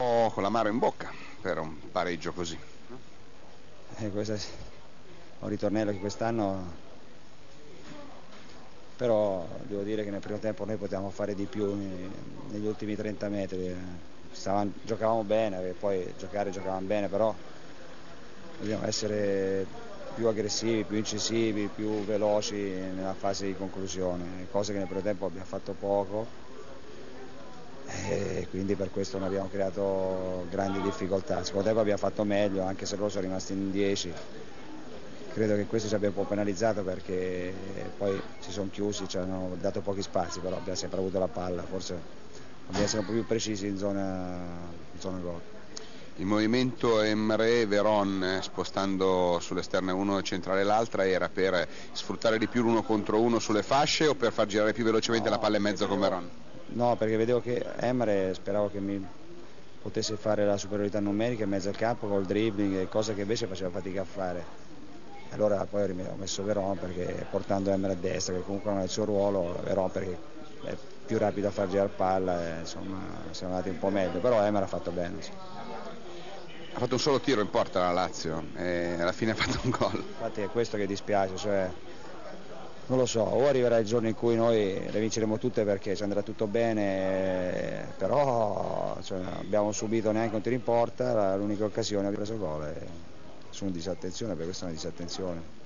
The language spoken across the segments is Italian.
po' con l'amaro in bocca per un pareggio così. Questo è un ritornello che quest'anno, però devo dire che nel primo tempo noi potevamo fare di più negli ultimi 30 metri. Giocavamo bene, e poi giocavamo bene, però dobbiamo essere più aggressivi, più incisivi, più veloci nella fase di conclusione, cose che nel primo tempo abbiamo fatto poco. E quindi per questo non abbiamo creato grandi difficoltà. Secondo tempo abbiamo fatto meglio, anche se loro sono rimasti in 10. Credo che questo ci abbia un po' penalizzato perché poi si sono chiusi, ci hanno dato pochi spazi, però abbiamo sempre avuto la palla, forse dobbiamo essere un po' più precisi in zona gol. Il movimento Emre-Veron spostando sull'esterno uno e centrale l'altra era per sfruttare di più l'uno contro uno sulle fasce o per far girare più velocemente la palla in mezzo con Veron? No, perché vedevo che Emre, speravo che mi potesse fare la superiorità numerica in mezzo al campo col dribbling, cosa che invece faceva fatica a fare. Allora poi ho messo Veron perché portando Emre a destra, che comunque non è il suo ruolo, Veron perché è più rapido a far girare palla, e, insomma siamo andati un po' meglio, però Emre ha fatto bene. Sì. Ha fatto un solo tiro in porta la Lazio e alla fine ha fatto un gol. Infatti è questo che dispiace, cioè, non lo so, o arriverà il giorno in cui noi le vinceremo tutte perché ci andrà tutto bene, però cioè, abbiamo subito neanche un tiro in porta, l'unica occasione abbiamo preso gol e sono disattenzione, perché questa è una disattenzione.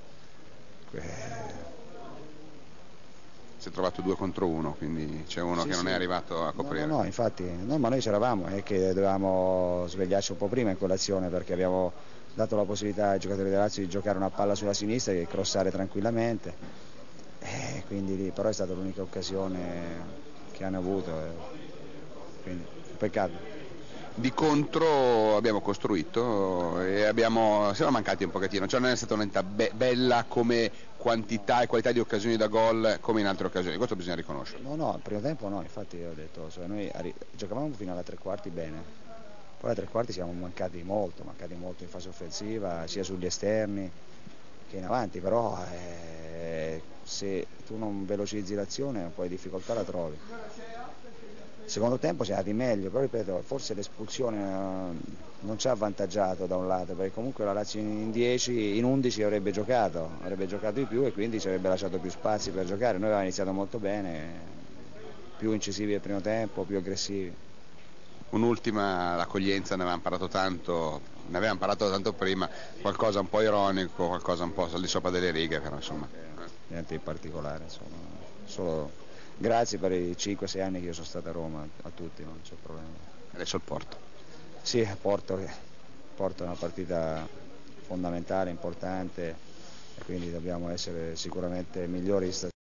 Si è trovato 2 contro 1, quindi c'è uno che non è arrivato a coprire. No, infatti, no, ma noi c'eravamo, è che dovevamo svegliarci un po' prima in quell'azione perché abbiamo dato la possibilità ai giocatori della Lazio di giocare una palla sulla sinistra e crossare tranquillamente, quindi però è stata l'unica occasione che hanno avuto, quindi peccato. Di contro abbiamo costruito e siamo mancati un pochettino, cioè non è stata un'entità bella come quantità e qualità di occasioni da gol come in altre occasioni, questo bisogna riconoscerlo. No, al primo tempo no, infatti ho detto, cioè noi giocavamo fino alla tre quarti bene, poi alla tre quarti siamo mancati molto in fase offensiva, sia sugli esterni che in avanti, però se tu non velocizzi l'azione un po' di difficoltà la trovi. Secondo tempo siamo andati meglio, però ripeto, forse l'espulsione non ci ha avvantaggiato da un lato, perché comunque la Lazio in 11 avrebbe giocato di più e quindi ci avrebbe lasciato più spazi per giocare. Noi avevamo iniziato molto bene, più incisivi al primo tempo, più aggressivi. Un'ultima, l'accoglienza, ne avevamo parlato tanto prima, qualcosa un po' ironico, qualcosa un po' al di sopra delle righe, però insomma. Niente di particolare, insomma, solo grazie per i 5-6 anni che io sono stato a Roma, a tutti, non c'è problema. Adesso il Porto. Sì, Porto è una partita fondamentale, importante e quindi dobbiamo essere sicuramente migliori